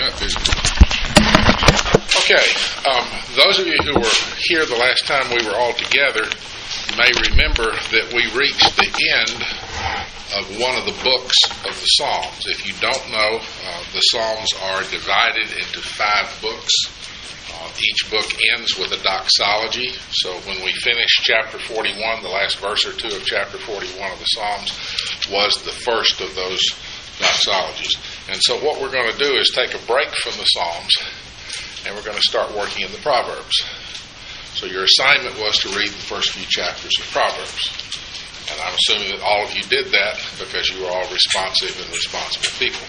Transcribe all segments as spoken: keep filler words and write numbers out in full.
up, isn't it? Okay, um, those of you who were here the last time we were all together may remember that we reached the end of one of the books of the Psalms. If you don't know, uh, the Psalms are divided into five books. Uh, each book ends with a doxology. So when we finish chapter forty-one, the last verse or two of chapter forty-one of the Psalms was the first of those doxologies. And so what we're going to do is take a break from the Psalms, and we're going to start working in the Proverbs. So your assignment was to read the first few chapters of Proverbs. And I'm assuming that all of you did that because you were all responsive and responsible people.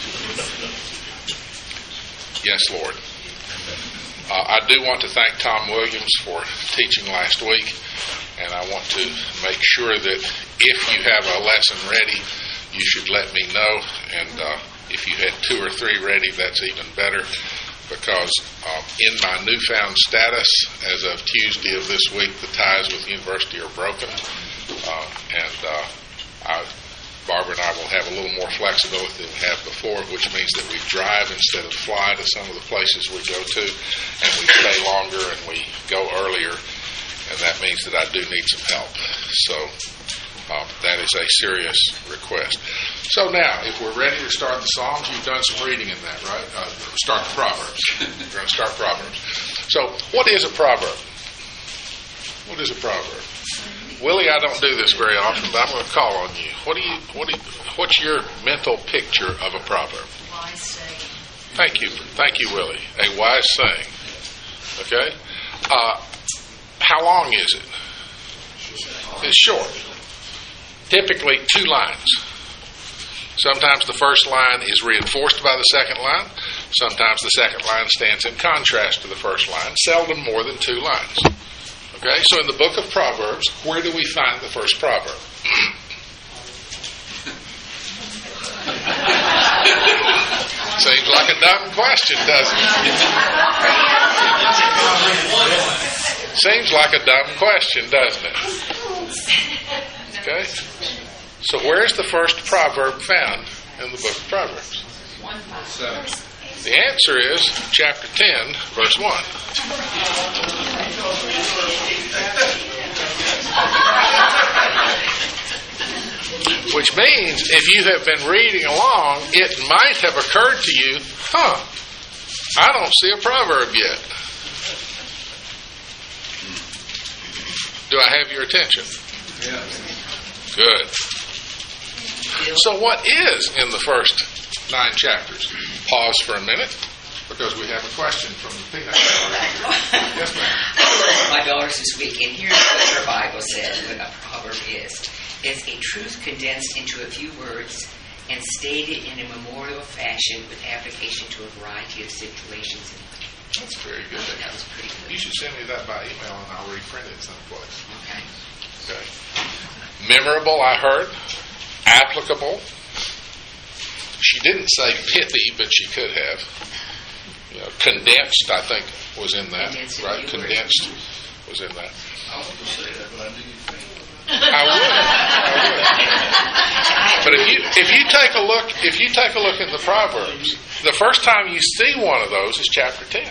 Yes, Lord. Uh, I do want to thank Tom Williams for teaching last week, and I want to make sure that if you have a lesson ready, you should let me know. And uh, if you had two or three ready, that's even better. Because um, in my newfound status, as of Tuesday of this week, the ties with the university are broken. Uh, and uh, I, Barbara and I will have a little more flexibility than we have before, which means that we drive instead of fly to some of the places we go to, and we stay longer and we go earlier, and that means that I do need some help. So um, that is a serious request. So now, if we're ready to start the Psalms, you've done some reading in that, right? Uh, start the Proverbs. We're going to start Proverbs. So, what is a proverb? What is a proverb? Willie, I don't do this very often, but I'm going to call on you. What do you? What do you? What's your mental picture of a proverb? Wise saying. Thank you, thank you, Willie. A wise saying. Okay. Uh, how long is it? It's short. Typically, two lines. Sometimes the first line is reinforced by the second line. Sometimes the second line stands in contrast to the first line. Seldom more than two lines. Okay, so in the book of Proverbs, where do we find the first proverb? Seems like a dumb question, doesn't it? Seems like a dumb question, doesn't it? Okay. So where's the first proverb found in the book of Proverbs? Seven. The answer is chapter ten, verse one. Which means if you have been reading along, it might have occurred to you, huh, I don't see a proverb yet. Do I have your attention? Yeah. Good. So what is in the first nine chapters? Pause for a minute, because we have a question from the peanut gallery. Yes, ma'am. My daughters this week, and here's what her Bible says what a proverb is. It's a truth condensed into a few words and stated in a memorial fashion with application to a variety of situations. That's very good. That was pretty good. You should send me that by email and I'll reprint it someplace. Okay. Okay. Memorable, I heard. Applicable. She didn't say pithy, but she could have. You know, condensed, I think, was in that. Condensed Right? Condensed was in that. I was going to say that, but I knew you'd think. I would. I would. But if you if you take a look if you take a look in the Proverbs, the first time you see one of those is chapter ten.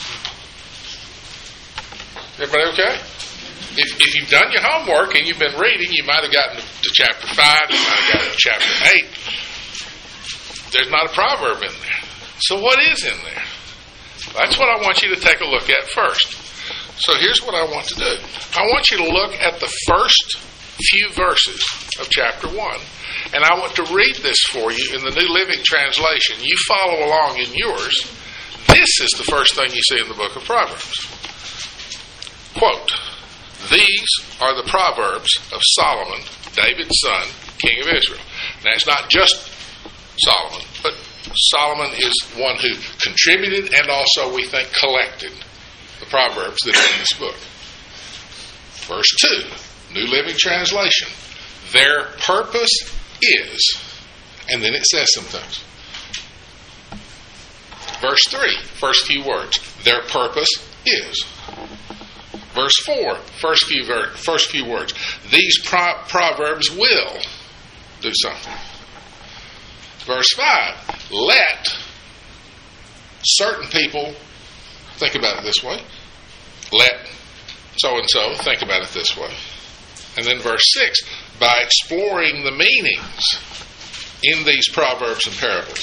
Everybody okay? If if you've done your homework and you've been reading, you might have gotten to chapter five, you might have gotten to chapter eight. There's not a proverb in there. So what is in there? That's what I want you to take a look at first. So here's what I want to do. I want you to look at the first few verses of chapter one. And I want to read this for you in the New Living Translation. You follow along in yours. This is the first thing you see in the book of Proverbs. Quote, "These are the Proverbs of Solomon, David's son, king of Israel." Now, it's not just Solomon, but Solomon is one who contributed and also, we think, collected the Proverbs that are in this book. Verse two, New Living Translation. "Their purpose is," and then it says some things. Verse three, first few words. "Their purpose is." Verse four, first few, ver- first few words. "These pro- proverbs will do something." Verse five, "Let certain people think about it this way. Let so-and-so think about it this way. And then verse six, by exploring the meanings in these proverbs and parables.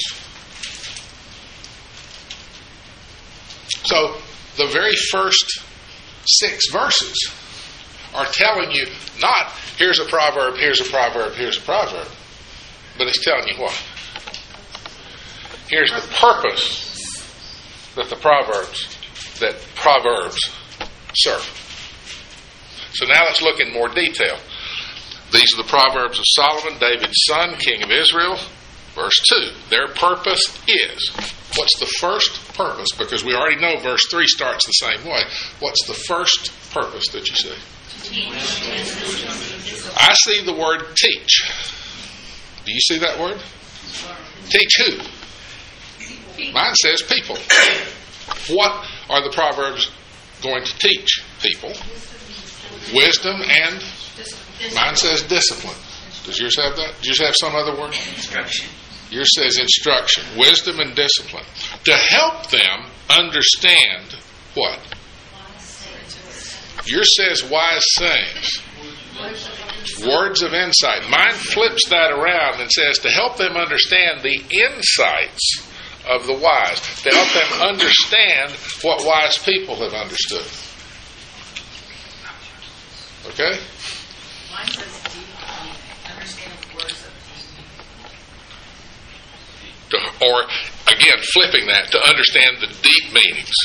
So the very first six verses are telling you not, here's a proverb, here's a proverb, here's a proverb. But it's telling you what? Here's the purpose that the proverbs, that proverbs serve. So now let's look in more detail. These are the Proverbs of Solomon, David's son, king of Israel. Verse two, their purpose is. What's the first purpose? Because we already know verse three starts the same way. What's the first purpose that you see? I see the word teach. Do you see that word? Teach who? Mine says people. What are the Proverbs going to teach people? Wisdom and, mine says discipline. Does yours have that? Does yours have some other word? Instruction. Yours says instruction. Wisdom and discipline. To help them understand what? Yours says wise sayings. Words of insight. Mine flips that around and says to help them understand the insights of the wise. To help them understand what wise people have understood. Okay? Mine says deep, understand words of deep. Or, again, flipping that to understand the deep meanings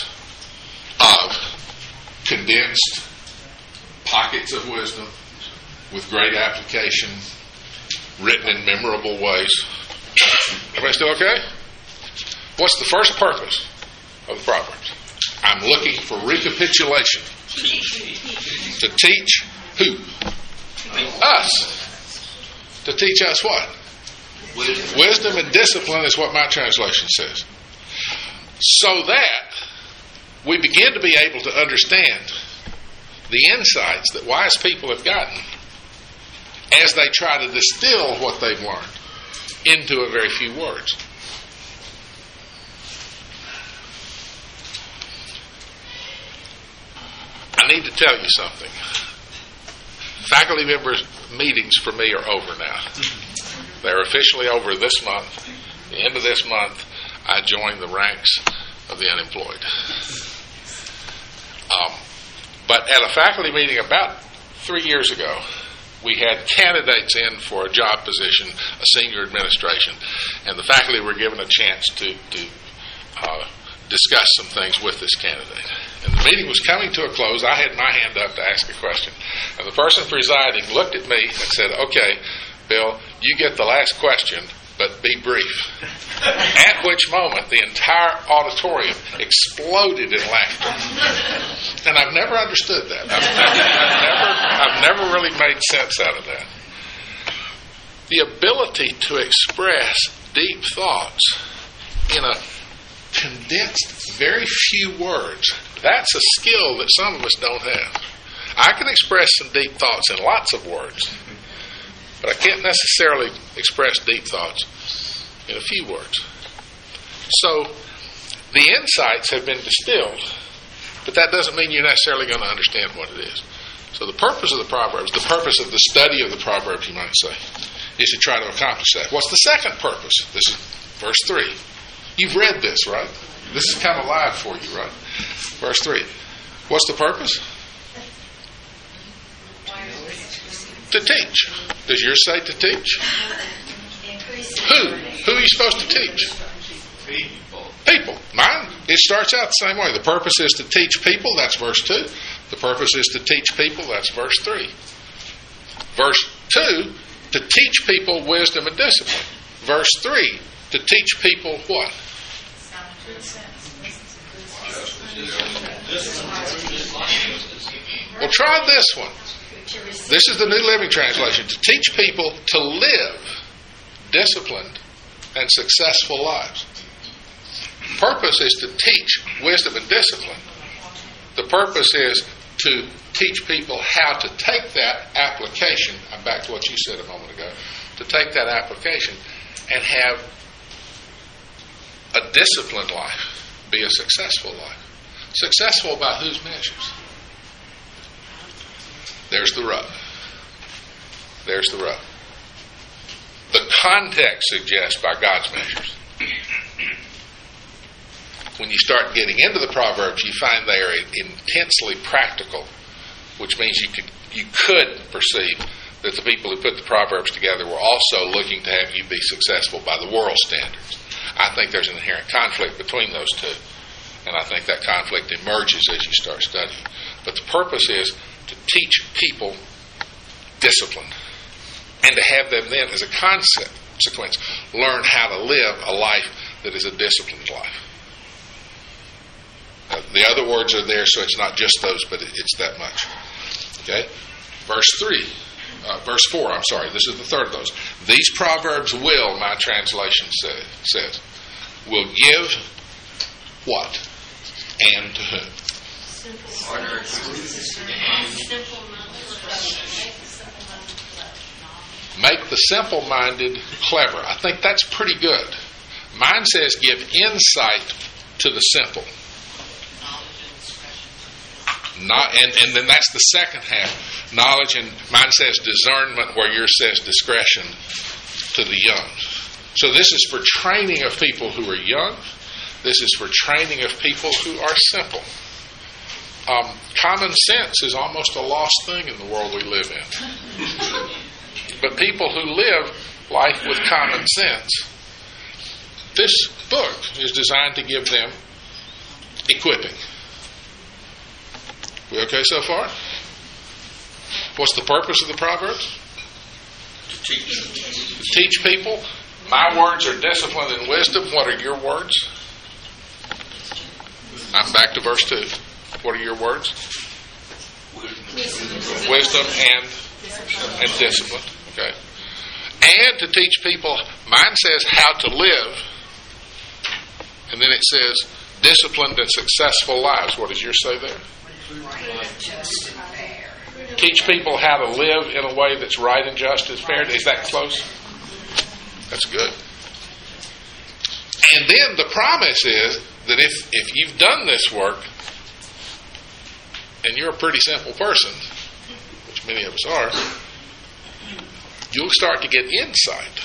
of condensed pockets of wisdom with great application, written in memorable ways. Everybody still okay? What's the first purpose of the Proverbs? I'm looking for recapitulation. To teach who? Us. To teach us what? Wisdom. Wisdom and discipline is what my translation says. So that we begin to be able to understand the insights that wise people have gotten as they try to distill what they've learned into a very few words. I need to tell you something. Faculty members' meetings for me are over now. They're officially over this month. At the end of this month, I join the ranks of the unemployed. Um, but at a faculty meeting about three years ago, we had candidates in for a job position, a senior administration, and the faculty were given a chance to, to uh, discuss some things with this candidate. And the meeting was coming to a close. I had my hand up to ask a question. And the person presiding looked at me and said, okay, Bill, you get the last question, but be brief. At which moment, the entire auditorium exploded in laughter. And I've never understood that. I've, I've, never, I've never really made sense out of that. The ability to express deep thoughts in a condensed, very few words, that's a skill that some of us don't have. I can express some deep thoughts in lots of words, but I can't necessarily express deep thoughts in a few words. So the insights have been distilled, but that doesn't mean you're necessarily going to understand what it is. So the purpose of the Proverbs, the purpose of the study of the Proverbs, you might say, is to try to accomplish that. What's the second purpose? This is verse three. You've read this, right? This is kind of live for you, right? Verse three. What's the purpose? To teach. Does yours say to teach? Who? Who are you supposed to teach? People. People. Mine, it starts out the same way. The purpose is to teach people. That's verse two. The purpose is to teach people. That's verse three. Verse two, to teach people wisdom and discipline. Verse three, to teach people what? Well, try this one. This is the New Living Translation. To teach people to live disciplined and successful lives. Purpose is to teach wisdom and discipline. The purpose is to teach people how to take that application, I'm back to what you said a moment ago, to take that application and have a disciplined life be a successful life. Successful by whose measures? There's the rub. There's the rub. The context suggests by God's measures. When you start getting into the Proverbs, you find they are intensely practical, which means you could you could perceive that the people who put the Proverbs together were also looking to have you be successful by the world standards. I think there's an inherent conflict between those two, and I think that conflict emerges as you start studying. But the purpose is to teach people discipline, and to have them then, as a consequence, learn how to live a life that is a disciplined life. Uh, the other words are there, so it's not just those, but it, it's that much. Okay? Verse three. Uh, verse four, I'm sorry. This is the third of those. These proverbs will, my translation say, says, will give what? And to whom? Simple. Simple. Make the simple-minded clever. I think that's pretty good. Mine says give insight to the simple. Not, and, and then that's the second half. Knowledge, and mine says discernment, where yours says discretion to the young. So this is for training of people who are young. This is for training of people who are simple. Um, common sense is almost a lost thing in the world we live in. But people who live life with common sense, this book is designed to give them equipping. We okay so far? What's the purpose of the Proverbs? To teach. To teach people. My words are discipline and wisdom. What are your words? I'm back to verse two. What are your words? Wisdom. Wisdom and, and discipline. Okay. And to teach people, mine says how to live. And then it says disciplined and successful lives. What does yours say there? Right, just and fair. Teach people how to live in a way that's right and just and fair. Is that close? That's good. And then the promise is that if, if you've done this work, and you're a pretty simple person, which many of us are, you'll start to get insight.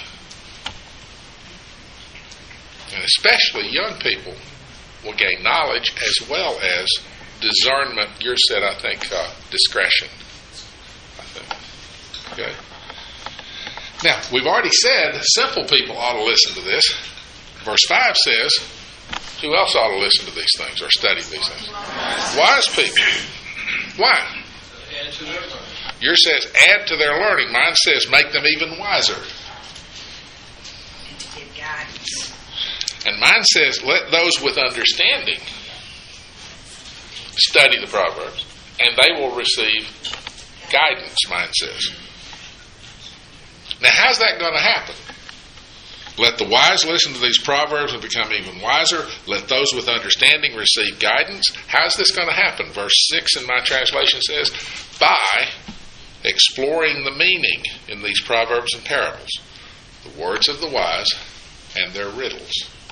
And especially young people will gain knowledge as well as discernment. Yours said, I think, uh, discretion. I think. Okay. Now, we've already said simple people ought to listen to this. Verse five says, who else ought to listen to these things or study these things? Wise people. Why? Add to their learning. Yours says, add to their learning. Mine says, make them even wiser. And to give guidance. And mine says, let those with understanding study the Proverbs, and they will receive guidance, mine says. Now, how's that going to happen? Let the wise listen to these Proverbs and become even wiser. Let those with understanding receive guidance. How's this going to happen? Verse six in my translation says, by exploring the meaning in these proverbs and parables, the words of the wise and their riddles.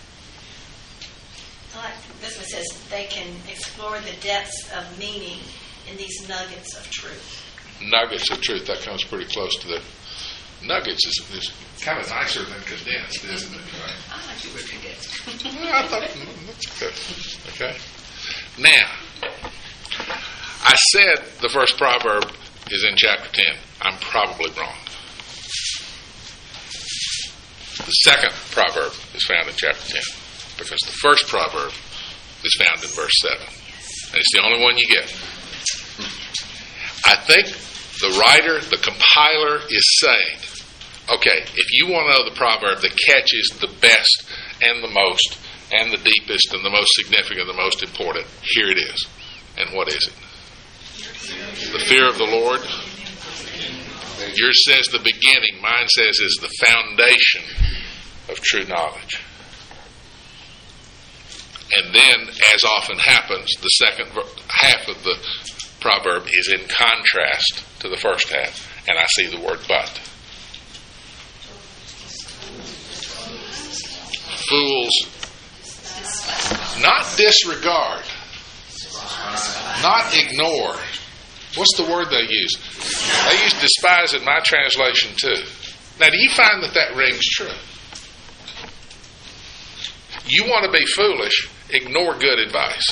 Like this one says, they can explore the depths of meaning in these nuggets of truth. Nuggets of truth. That comes pretty close to the nuggets. Is, is kind of nicer than condensed, isn't it? Right? I thought you were condensed. Well, I thought mm, that's good. Okay. Now, I said the first proverb is in chapter ten. I'm probably wrong. The second proverb is found in chapter ten, because the first proverb is found in verse seven. And it's the only one you get. I think the writer, the compiler, is saying, okay, if you want to know the proverb that catches the best and the most and the deepest and the most significant, the most important, here it is. And what is it? The fear of the Lord. Yours says the beginning. Mine says is the foundation of true knowledge. And then, as often happens, the second half of the proverb is in contrast to the first half. And I see the word but. Fools Not disregard. Not ignore. What's the word they use? They use despise in my translation too. Now, do you find that that rings true? You want to be foolish, ignore good advice.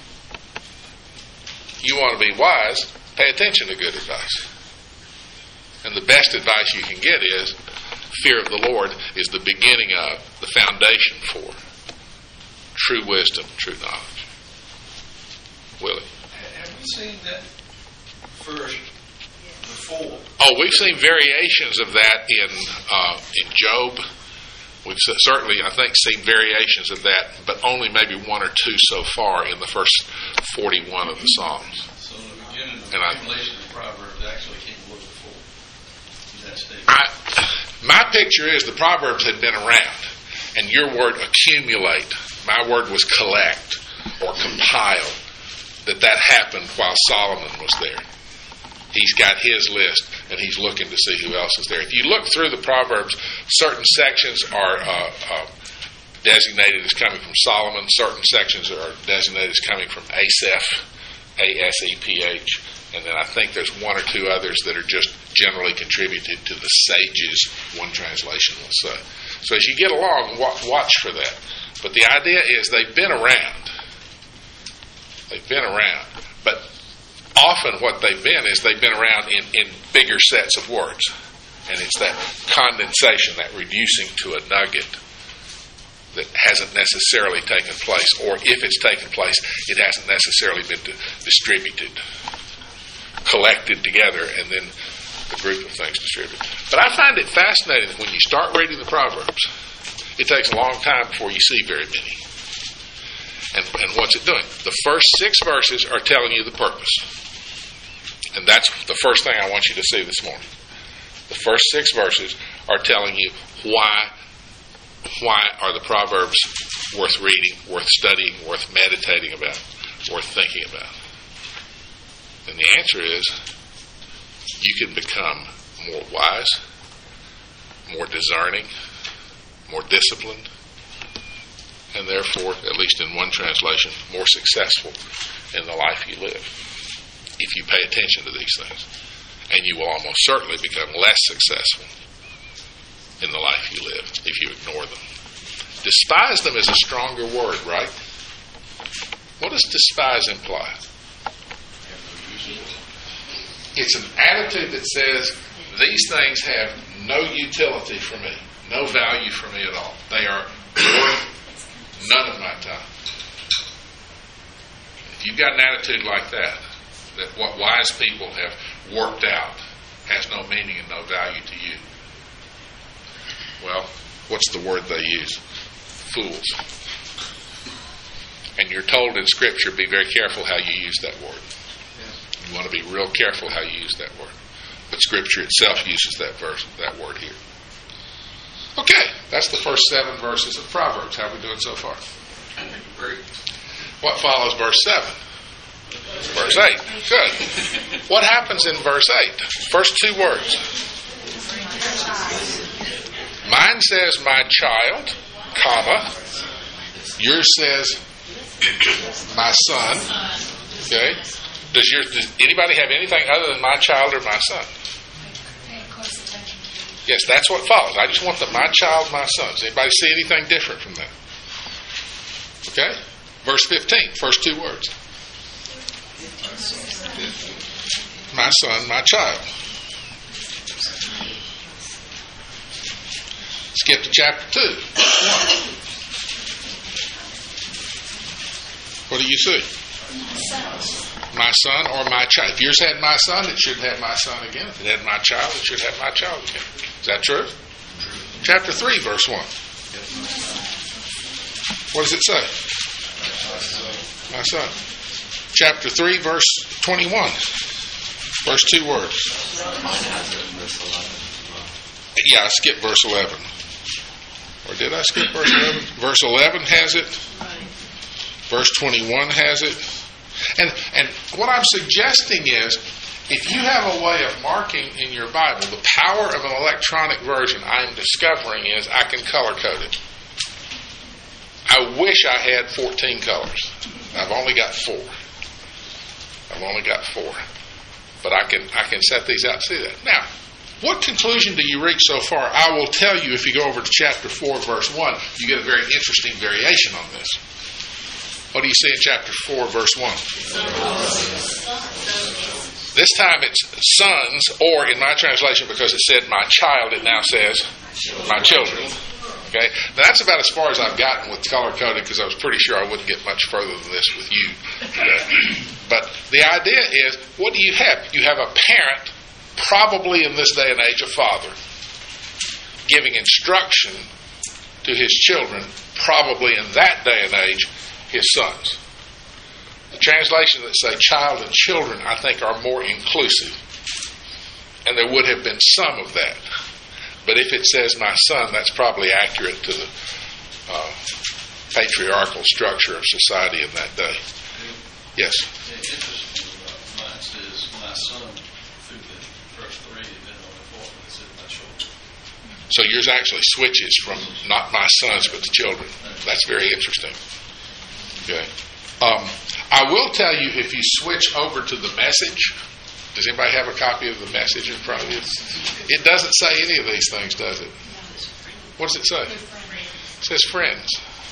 You want to be wise, pay attention to good advice. And the best advice you can get is, fear of the Lord is the beginning of, the foundation for true wisdom, true knowledge. Willie? Have we seen that first before? Oh, we've seen variations of that in uh, in Job. We've certainly, I think, seen variations of that, but only maybe one or two so far in the first forty-one of the Psalms. So in the beginning of the And I- accumulation of Proverbs actually came a little before. Is that statement? I, my picture is the Proverbs had been around, and your word accumulate, my word was collect or compile, that that happened while Solomon was there. He's got his list, and he's looking to see who else is there. If you look through the Proverbs, certain sections are uh, uh, designated as coming from Solomon. Certain sections are designated as coming from Asaph, A S E P H. And then I think there's one or two others that are just generally contributed to the sages, one translation will say. So as you get along, watch for that. But the idea is they've been around. They've been around. But often what they've been is they've been around in, in bigger sets of words. And it's that condensation, that reducing to a nugget that hasn't necessarily taken place. Or if it's taken place, it hasn't necessarily been di- distributed, collected together, and then the group of things distributed. But I find it fascinating that when you start reading the Proverbs, it takes a long time before you see very many. And, and what's it doing? The first six verses are telling you the purpose. And that's the first thing I want you to see this morning. The first six verses are telling you why, why are the Proverbs worth reading, worth studying, worth meditating about, worth thinking about. And the answer is, you can become more wise, more discerning, more disciplined, and therefore, at least in one translation, more successful in the life you live, if you pay attention to these things. And you will almost certainly become less successful in the life you live if you ignore them. Despise them is a stronger word, right? What does despise imply? It's an attitude that says, these things have no utility for me, no value for me at all. They are worth none of my time. If you've got an attitude like that, that what wise people have worked out has no meaning and no value to you, well, what's the word they use? Fools. And you're told in Scripture, be very careful how you use that word. You want to be real careful how you use that word. But Scripture itself uses that verse, that word here. Okay, that's the first seven verses of Proverbs. How are we doing so far? Great. What follows verse seven? Verse eight. Good. What happens in verse eight? First two words. Mine says, my child, comma. Yours says, my son. Okay? Does, your, does anybody have anything other than my child or my son? Yes, that's what follows. I just want the my child, my son. Does anybody see anything different from that? Okay? Verse fifteen, first two words. My son, my child. Skip to chapter two. What do you see? My son or my child. If yours had my son, it should have my son again. If it had my child, it should have my child again. Is that true? Chapter three, verse one. What does it say? My son. Chapter three, verse twenty-one. First two words. Yeah, I skipped verse eleven. Or did I skip verse eleven? Verse eleven has it. Verse twenty-one has it. And and what I'm suggesting is, if you have a way of marking in your Bible, the power of an electronic version I'm discovering is I can color code it. I wish I had fourteen colors. I've only got four. I've only got four. But I can I can set these out and see that. Now, what conclusion do you reach so far? I will tell you, if you go over to chapter four, verse one, you get a very interesting variation on this. What do you see in chapter four, verse one? This time it's sons, or in my translation, because it said my child, it now says my children. Okay, now that's about as far as I've gotten with color coded, because I was pretty sure I wouldn't get much further than this with you today. But the idea is, what do you have? You have a parent, probably in this day and age a father, giving instruction to his children, probably in that day and age his sons. The translations that say child and children, I think, are more inclusive, and there would have been some of that. But if it says my son, that's probably accurate to the uh, patriarchal structure of society in that day. Yes? Yeah, interesting about mine says my son through the first three, and then on the fourth one it said my children. So yours actually switches from not my sons, but the children. That's very interesting. Okay. Um, I will tell you, if you switch over to the Message, does anybody have a copy of the Message in front of you? It doesn't say any of these things, does it? What does it say? It says friends.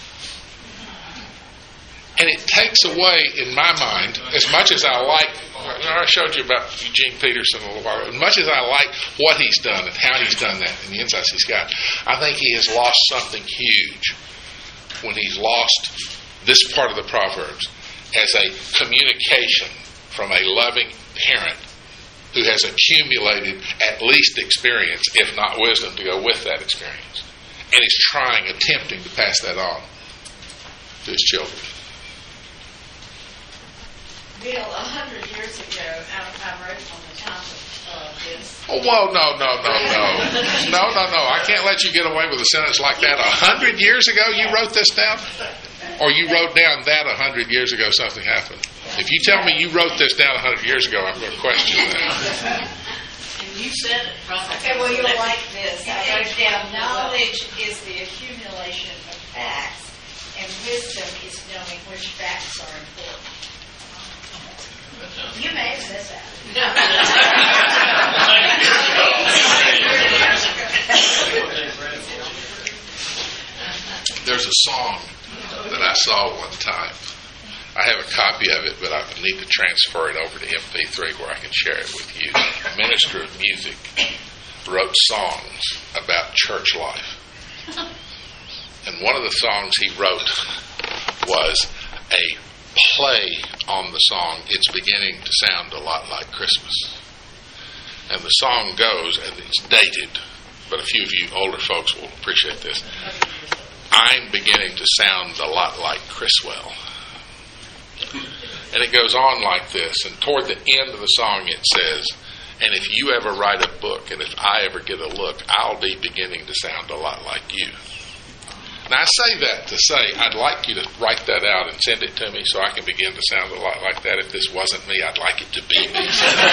And it takes away, in my mind, as much as I like, I showed you about Eugene Peterson a little while ago, as much as I like what he's done and how he's done that and the insights he's got, I think he has lost something huge when he's lost this part of the Proverbs as a communication from a loving parent who has accumulated at least experience, if not wisdom, to go with that experience. And is trying, attempting to pass that on to his children. Bill, a hundred years ago, I, I wrote on the top of uh, this. Oh, well, no, no, no, no. No, no, no. I can't let you get away with a sentence like that. A hundred years ago you wrote this down? Or you wrote down that a hundred years ago something happened? If you tell me you wrote this down a hundred years ago, I'm going to question that. And you said it, probably. Okay, well, you'll like this. I wrote down Knowledge is the accumulation of facts, and wisdom is knowing which facts are important. You may have said that. There's a song that I saw one time. I have a copy of it, but I need to transfer it over to M P three where I can share it with you. A minister of music wrote songs about church life. And one of the songs he wrote was a play on the song, It's Beginning to Sound a Lot Like Christmas. And the song goes, and it's dated, but a few of you older folks will appreciate this. I'm beginning to sound a lot like Chriswell. And it goes on like this, and toward the end of the song it says, and if you ever write a book, and if I ever get a look, I'll be beginning to sound a lot like you. Now, I say that to say I'd like you to write that out and send it to me so I can begin to sound a lot like that. If this wasn't me, I'd like it to be me.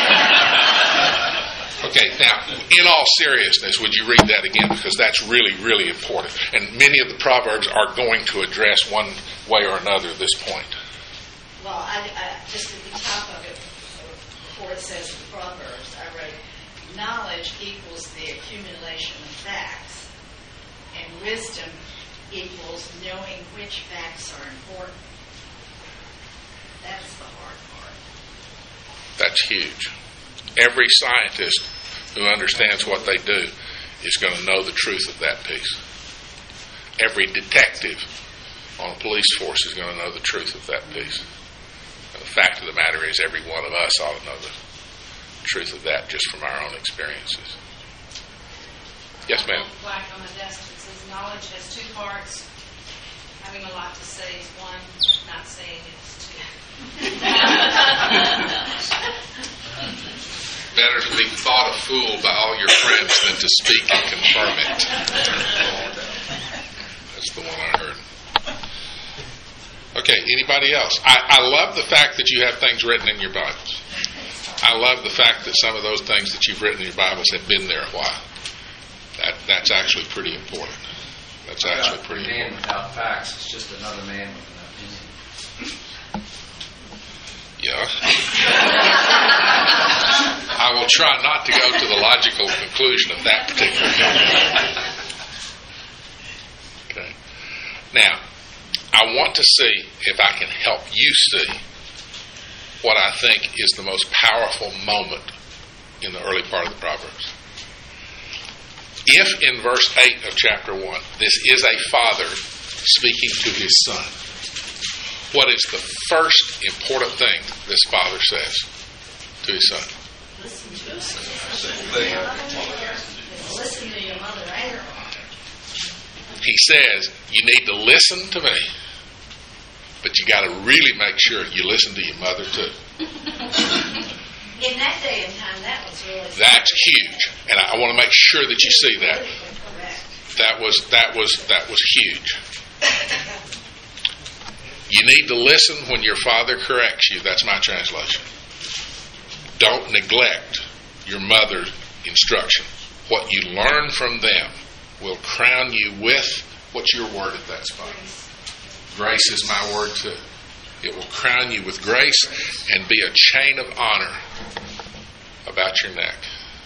Okay, now, in all seriousness, would you read that again? Because that's really, really important. And many of the Proverbs are going to address one way or another this point. Well, I, I, just at the top of it, before it says the Proverbs, I wrote, knowledge equals the accumulation of facts, and wisdom equals knowing which facts are important. That's the hard part. That's huge. Every scientist who understands what they do is going to know the truth of that piece. Every detective on a police force is going to know the truth of that piece. And the fact of the matter is, every one of us ought to know the truth of that just from our own experiences. Yes, ma'am. Black on the desk, it says knowledge has two parts. Having a lot to say is one, not saying it's two. Better to be thought a fool by all your friends than to speak and confirm it. That's the one I heard. Okay, anybody else? I, I love the fact that you have things written in your Bibles. I love the fact that some of those things that you've written in your Bibles have been there a while. That, that's actually pretty important. That, It's actually pretty A man important. without facts is just another man with an opinion. Yeah. I will try not to go to the logical conclusion of that particular comment. Okay. Now, I want to see if I can help you see what I think is the most powerful moment in the early part of the Proverbs. If in verse eight of chapter one, this is a father speaking to his son, what is the first important thing this father says to his son? Listen to us. Listen to your mother and your father. He says, you need to listen to me, but you got to really make sure you listen to your mother too. In that day and time, that was really That's huge, and I want to make sure that you see that. correct. That was that was that was huge. You need to listen when your father corrects you. That's my translation. Don't neglect your mother's instruction. What you learn from them will crown you with, what's your word at that spot? Grace is my word too. It will crown you with grace and be a chain of honor about your neck.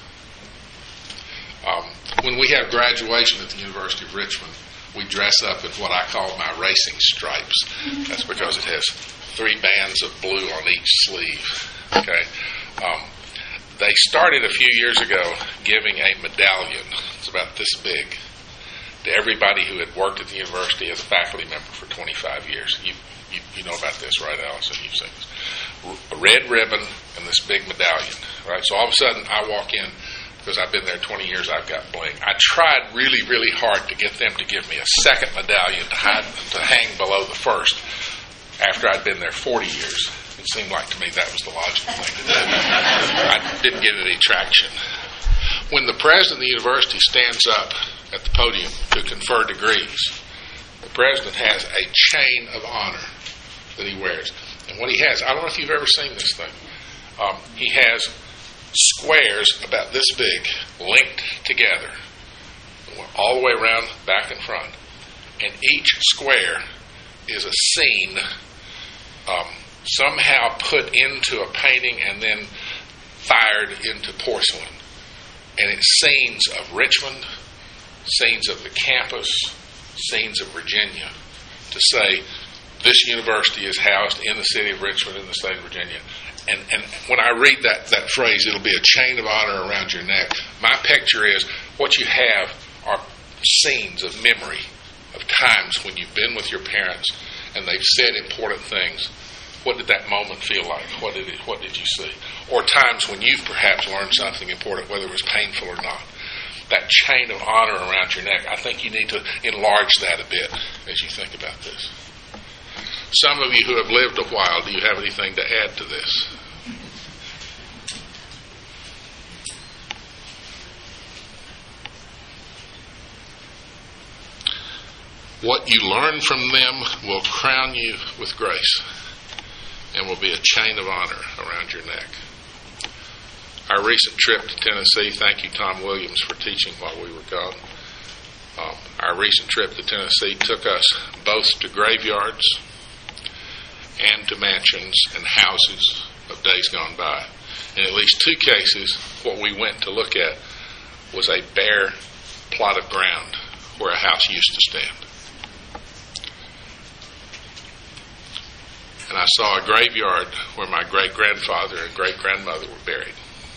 Um, when we have graduation at the University of Richmond, we dress up in what I call my racing stripes. That's because it has three bands of blue on each sleeve. Okay. Um, they started a few years ago giving a medallion. It's about this big, to everybody who had worked at the university as a faculty member for twenty-five years. You, you, you know about this, right, Allison? You've seen this. A red ribbon and this big medallion, right? So all of a sudden I walk in, because I've been there twenty years, I've got bling. I tried really, really hard to get them to give me a second medallion to, hide, to hang below the first after I'd been there forty years. It seemed like to me that was the logical thing to do. I didn't get any traction. When the president of the university stands up at the podium to confer degrees, the president has a chain of honor that he wears. And what he has, I don't know if you've ever seen this thing, um, he has squares about this big linked together all the way around, back and front. And each square is a scene um, somehow put into a painting and then fired into porcelain. And it's scenes of Richmond, scenes of the campus, scenes of Virginia, to say this university is housed in the city of Richmond in the state of Virginia. And, and when I read that, that phrase, it'll be a chain of honor around your neck. My picture is what you have are scenes of memory of times when you've been with your parents and they've said important things. What did that moment feel like? What did it, what did you see? Or times when you've perhaps learned something important, whether it was painful or not. That chain of honor around your neck, I think you need to enlarge that a bit as you think about this. Some of you who have lived a while, do you have anything to add to this? What you learn from them will crown you with grace and will be a chain of honor around your neck. Our recent trip to Tennessee, thank you, Tom Williams, for teaching while we were gone. Um, our recent trip to Tennessee took us both to graveyards and to mansions and houses of days gone by. In at least two cases, what we went to look at was a bare plot of ground where a house used to stand. And I saw a graveyard where my great-grandfather and great-grandmother were buried.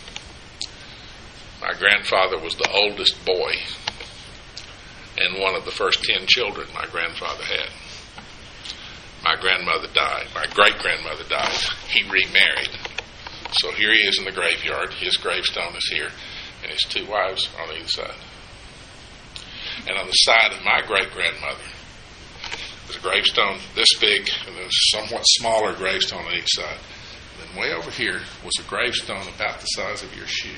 My grandfather was the oldest boy and one of the first ten children my grandfather had. My grandmother died. My great-grandmother died. He remarried. So here he is in the graveyard. His gravestone is here, and his two wives are on either side. And on the side of my great-grandmother was a gravestone this big, and there was a somewhat smaller gravestone on each side. And then way over here was a gravestone about the size of your shoe.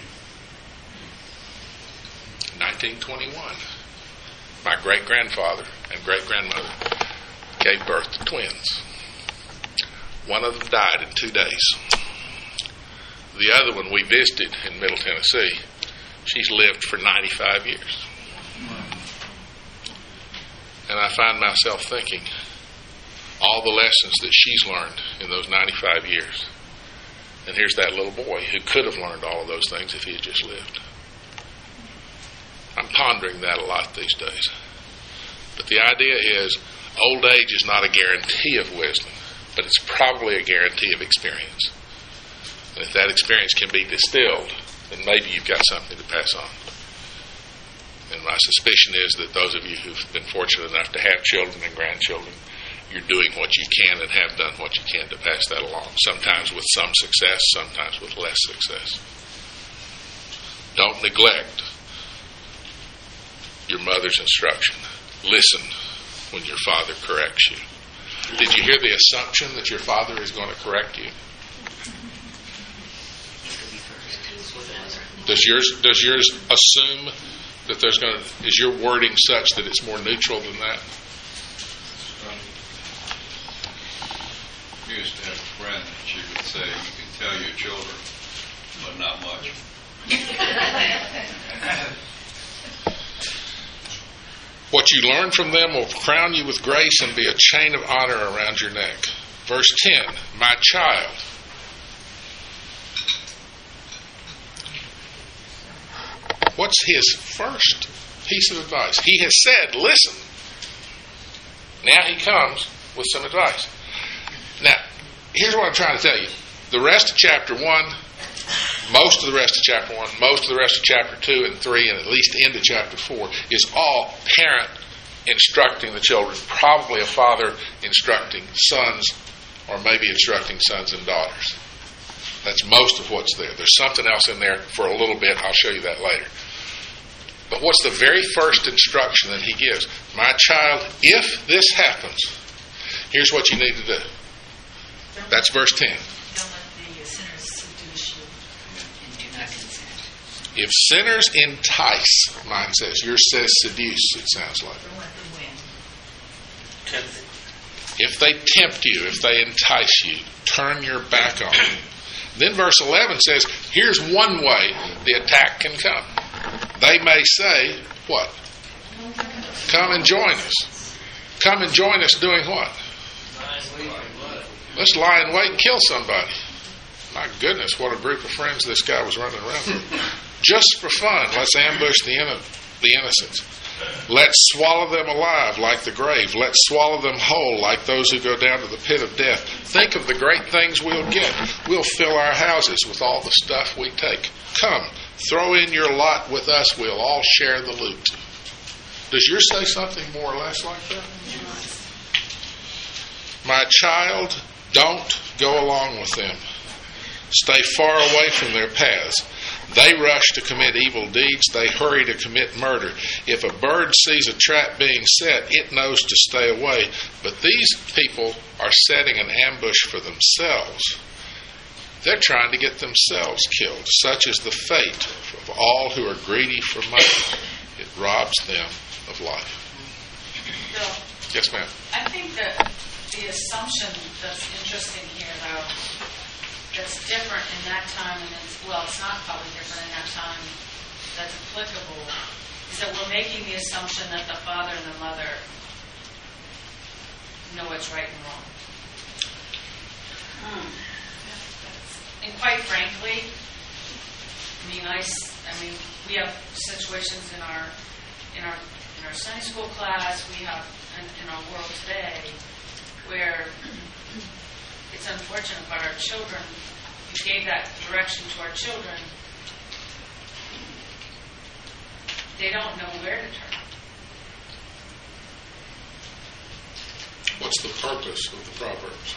nineteen twenty-one. My great-grandfather and great-grandmother gave birth to twins. One of them died in two days. The other one we visited in Middle Tennessee, she's lived for ninety-five years. And I find myself thinking, all the lessons that she's learned in those ninety-five years. And here's that little boy who could have learned all of those things if he had just lived. I'm pondering that a lot these days. But the idea is, old age is not a guarantee of wisdom, but it's probably a guarantee of experience. And if that experience can be distilled, then maybe you've got something to pass on. And my suspicion is that those of you who've been fortunate enough to have children and grandchildren, you're doing what you can and have done what you can to pass that along. Sometimes with some success, sometimes with less success. Don't neglect your mother's instruction. Listen when your father corrects you. Did you hear the assumption that your father is going to correct you? Does yours does yours assume that there's going to, is your wording such that it's more neutral than that? We used to have a friend that she would say, you can tell your children, but not much. What you learn from them will crown you with grace and be a chain of honor around your neck. Verse ten, my child. What's his first piece of advice? He has said, listen. Now he comes with some advice. Now, here's what I'm trying to tell you. The rest of chapter one, most of the rest of chapter one, most of the rest of chapter two and three, and at least into chapter four, is all parent instructing the children. Probably a father instructing sons, or maybe instructing sons and daughters. That's most of what's there. There's something else in there for a little bit. I'll show you that later. But what's the very first instruction that he gives? My child, if this happens, here's what you need to do. That's verse ten. Don't let the sinners seduce you. And do not consent. If sinners entice, mine says, yours says seduce, it sounds like. Don't let them win. If they tempt you, if they entice you, turn your back on them. Then verse eleven says, here's one way the attack can come. They may say, what? Come and join us. Come and join us doing what? Let's lie in wait and kill somebody. My goodness, what a group of friends this guy was running around with. Just for fun, let's ambush the, in- the innocents. Let's swallow them alive like the grave. Let's swallow them whole like those who go down to the pit of death. Think of the great things we'll get. We'll fill our houses with all the stuff we take. Come, throw in your lot with us. We'll all share the loot. Does yours say something more or less like that? My child, don't go along with them. Stay far away from their paths. They rush to commit evil deeds. They hurry to commit murder. If a bird sees a trap being set, it knows to stay away. But these people are setting an ambush for themselves. They're trying to get themselves killed. Such is the fate of all who are greedy for money. It robs them of life. Bill, Yes, ma'am. I think that the assumption that's interesting here, though, that's different in that time, and it's, well, it's not probably different in that time, that's applicable, is that we're making the assumption that the father and the mother know what's right and wrong. Hmm. And quite frankly, I mean, I, I mean, we have situations in our in our in our Sunday school class, we have in, in our world today, where it's unfortunate, but our children, we gave that direction to our children. They don't know where to turn. What's the purpose of the Proverbs?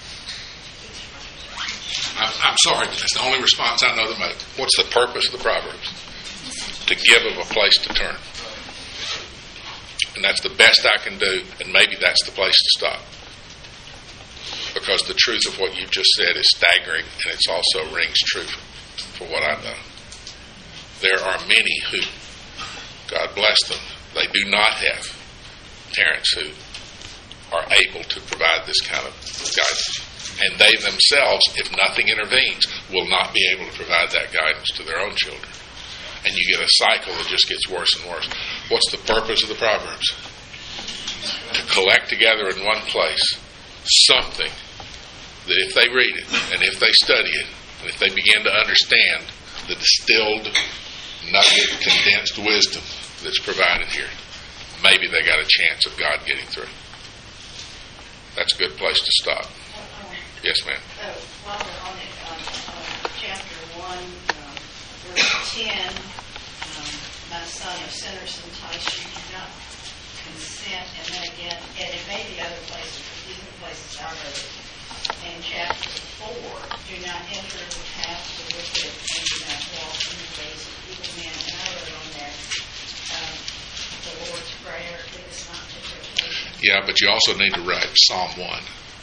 I'm, I'm sorry, that's the only response I know to make. What's the purpose of the Proverbs? To give of a place to turn. And that's the best I can do, and maybe that's the place to stop. Because the truth of what you've just said is staggering, and it also rings true for what I know. There are many who, God bless them, they do not have parents who are able to provide this kind of guidance. And they themselves, if nothing intervenes, will not be able to provide that guidance to their own children. And you get a cycle that just gets worse and worse. What's the purpose of the Proverbs? collect together in one place something that if they read it and if they study it and if they begin to understand the distilled, nugget, condensed wisdom that's provided here, maybe they got a chance of God getting through. That's a good place to stop. Yes, ma'am. Oh, while we're on it, on, on chapter one, um, verse ten, um, my son, if sinners entice you, do not consent. And then again, and it may be other places, but these are the places I wrote it. And chapter four, do not enter the path of the wicked, and do not walk in the ways of evil men. And I wrote on there, um, the Lord's Prayer, lead us not to temptation. Yeah, but you also need to write Psalm one.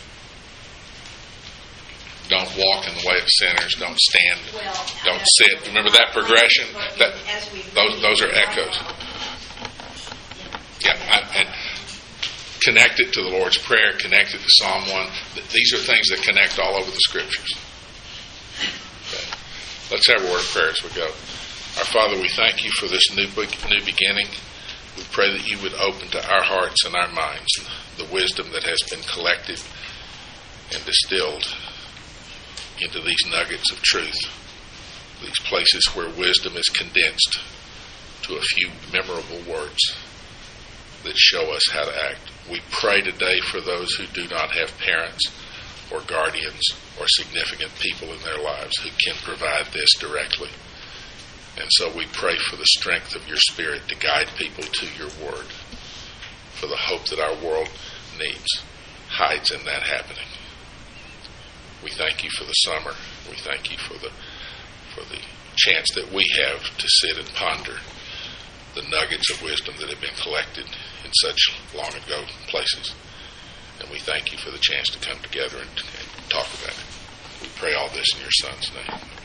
Don't walk in the way of sinners. Don't stand. Well, Don't sit. Remember that progression? That as we those those are echoes. Yeah, I, and connect it to the Lord's Prayer. Connect it to Psalm one. These are things that connect all over the Scriptures. Okay. Let's have a word of prayer as we go. Our Father, we thank you for this new new beginning. We pray that you would open to our hearts and our minds the wisdom that has been collected and distilled into these nuggets of truth, these places where wisdom is condensed to a few memorable words that show us how to act. We pray today for those who do not have parents or guardians or significant people in their lives who can provide this directly. And so we pray for the strength of your Spirit to guide people to your word, for the hope that our world needs hides in that happening. We thank you for the summer. We thank you for the for the chance that we have to sit and ponder the nuggets of wisdom that have been collected in such long ago places. And we thank you for the chance to come together and, and talk about it. We pray all this in your Son's name.